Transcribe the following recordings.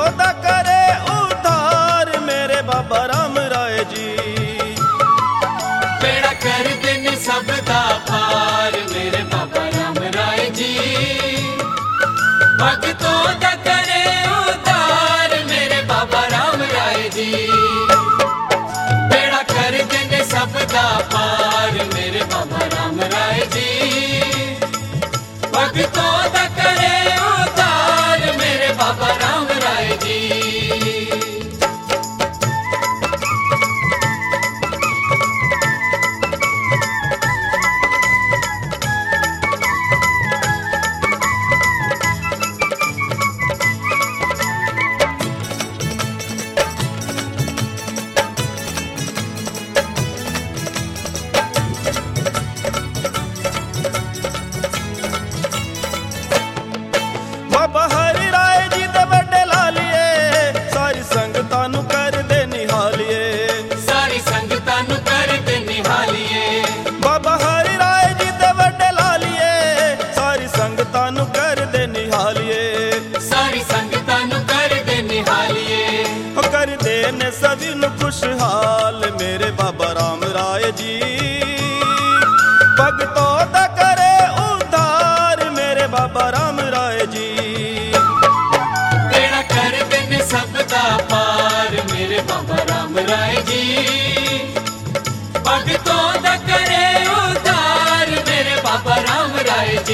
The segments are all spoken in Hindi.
दा करे उद्धार मेरे बाबा राम राय जी। बेड़ा कर दिन सबदा पार मेरे बाबा राम राय जी। भक्तों दा करे उद्धार मेरे बाबा राम राय जी। बेड़ा कर दिन सबदा पार मेरे बाबा राम राय जी। भक्तों दा करे उद्धार मेरे बाबा राम राय जी। बाबा हरि राय जी दे बड़े लालिए सारी संगतां नू कर दे निहालिए। सारी संगतां नू कर दे निहालिए। बाबा हरि राय जी दे बड़े लालिए सारी संगतां नू कर दे निहालिए। सारी संगतां नू कर दे निहालिए। ओ कर दे ने सभी नू खुशहाल मेरे बाबा राम राय जी। भगतों दा करे उद्धार मेरे बाबा राम राय जी। बेड़ा कर दिन सबदा पार मेरे बाबा राम राय जी। भक्तों दा करे उद्धार मेरे बाबा राम राय जी।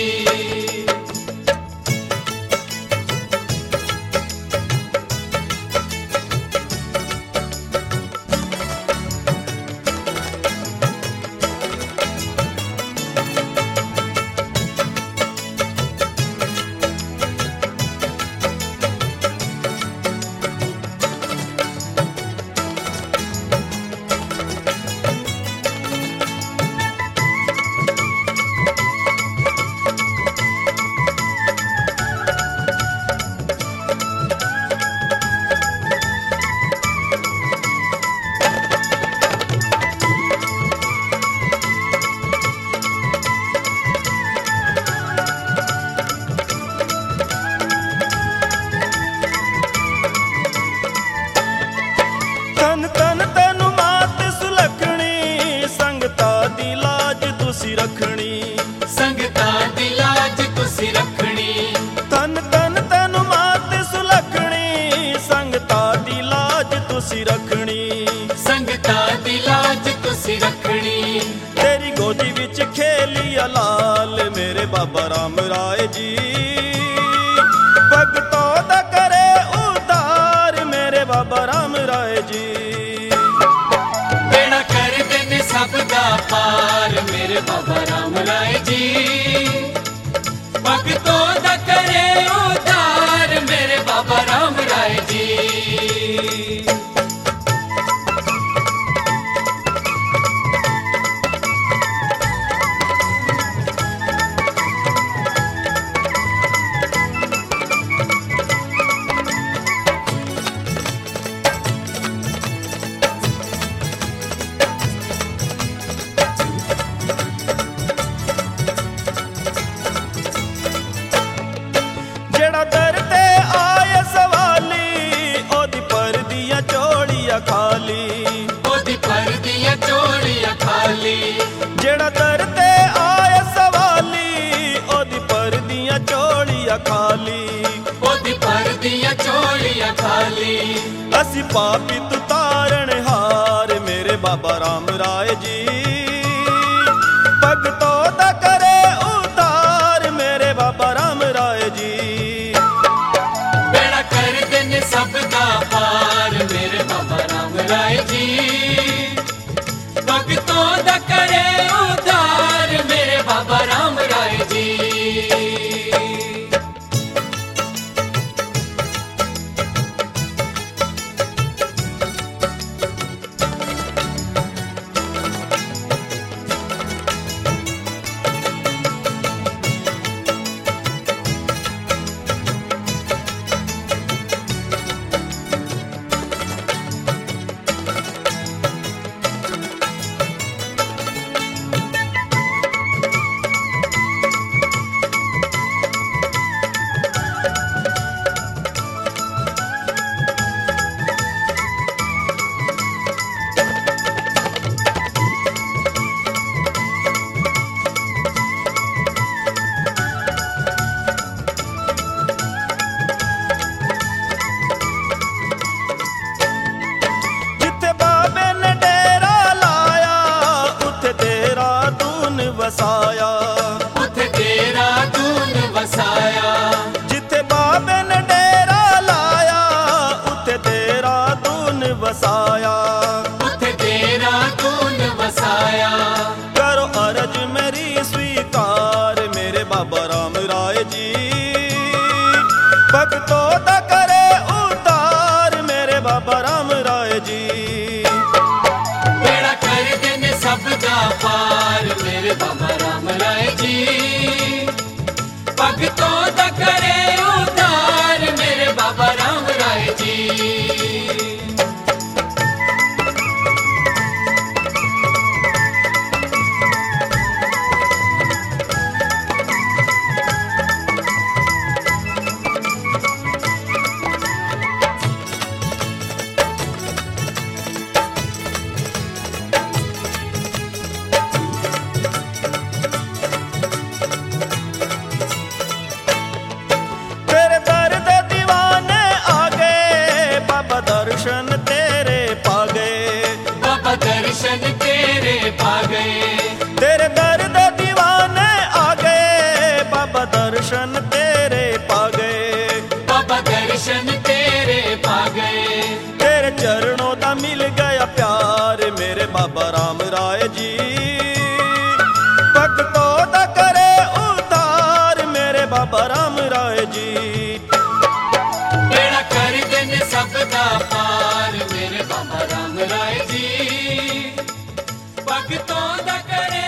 तन तन तेनू मात सुलखणी संगतां दी लाज तुसी रखणी। संगतां दी लाज तुसी रखणी। तन तन तेनू मात सुलखणी संगतां दी लाज तुसी रखणी। संगतां दी लाज तुसी रखणी। तेरी गोदी विच खेलिया लाल मेरे बाबा राम राय जी। भगतों दा करे उद्धार मेरे बाबा राम राय जी। बेड़ा कर दिन सबदा पार मेरे बाबा राम राय जी। भक्तों दा करे उद्धार मेरे बाबा राम राय जी। जेड़ा दर ते आए सवाली ओदी पर दिया चोड़िया खाली। ओदी पर दिया चोड़िया खाली। जेड़ा दर ते आए सवाली ओदी पर दिया चोड़िया खाली। ओदी पर दिया चोड़िया खाली। असी पापी तू तारण हार मेरे बाबा राम राय जी। भगतों दा करे उद्धार मेरे बाबा राम राय जी। बेड़ा कर दिन सबदा पार मेरे बाबा राम राय जी। भक्तों दा करे उद्धार मेरे बाबा राम राय जी। मेरे बाबा राम राय जी। भगतों दा करे उद्धार मेरे बाबा राम राय जी। तेरे दर दे दीवाने आ गए, बाबा दर्शन तेरे पा गए। बाबा दर्शन तेरे पा गए। तेरे दर दे दीवाने आ गए, बाबा दर्शन तेरे पा गए। बाबा दर्शन तेरे पा गए। तेरे चरणों दा मिल गया प्यार मेरे बाबा राम राय जी। भगतों दा करे उद्धार मेरे बाबा राम राय जी। बेड़ा कर देन सब दा पार मेरे बाबा राम राय जी। भगतों दा करे